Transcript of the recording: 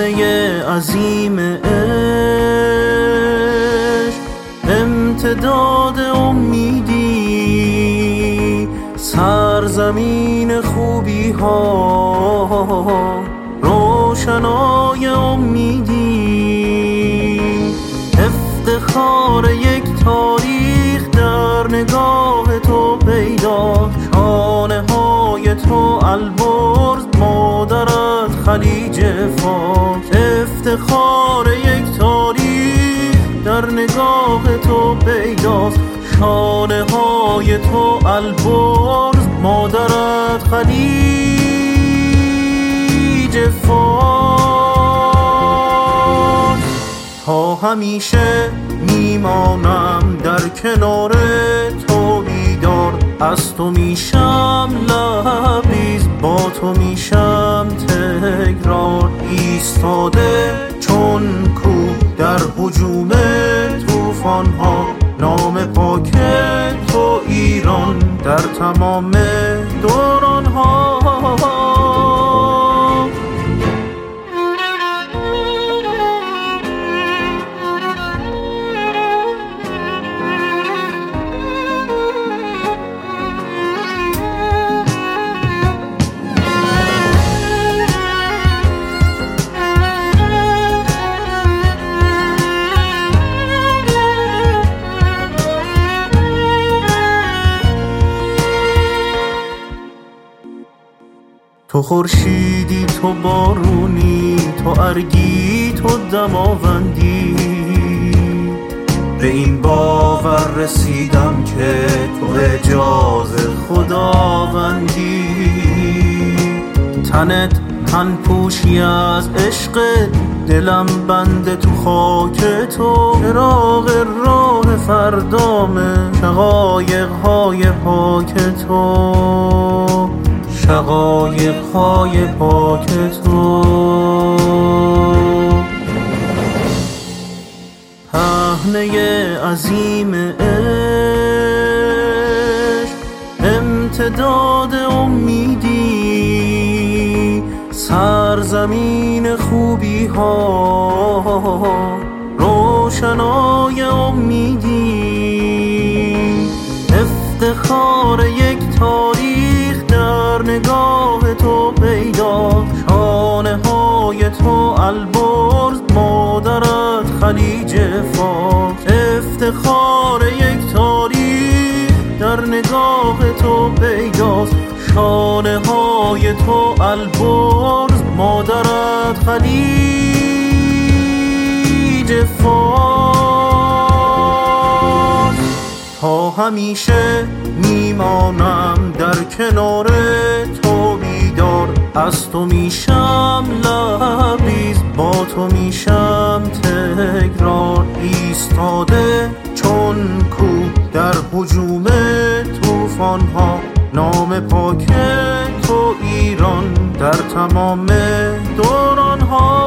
پهنه عظیم عشق، امتداد امیدی، سرزمین خوبی ها، روشنای امیدی، افتخار یک تاریخ در نگاه تو پیدا، شانه های تو البرز، مادرت خلیج فارس. افتخار یک تاریخ در نگاه تو پیداست، شانه های تو البرز، مادرت خلیج فارس. تا همیشه میمانم در کنار تو بیدار، از تو میشم لبریز، با تو میشم تکرار، ایستاده چون کوه در هجوم طوفان ها، نام پاک تو ایران در تمام دوران ها. تو خورشیدی، تو بارونی، تو ارگی، تو دماوندی، به این باور رسیدم که تو اعجاز خداوندی. تنت تن پوشی از عشق، دلم بند تو خاک تو، چراغ راه فردامه، شقایق های پاک تو، شقایق های پاک تو. پهنه عظیم عشق، امتداد امیدی، سرزمین خوبی ها، روشنای امیدی، افتخار یک تاریخ در نگاه تو پیدا، شانه های تو البرز، مادرت خلیج فارس. افتخار یک تاریخ در نگاه تو پیداست، شانه های تو البرز، مادرت خلیج فارس. تا همیشه میمانم در کنار تو بیدار، از تو میشم لبریز، با تو میشم تکرار، ایستاده چون کوه در هجوم طوفان ها، نام پاک تو ایران در تمام دوران ها.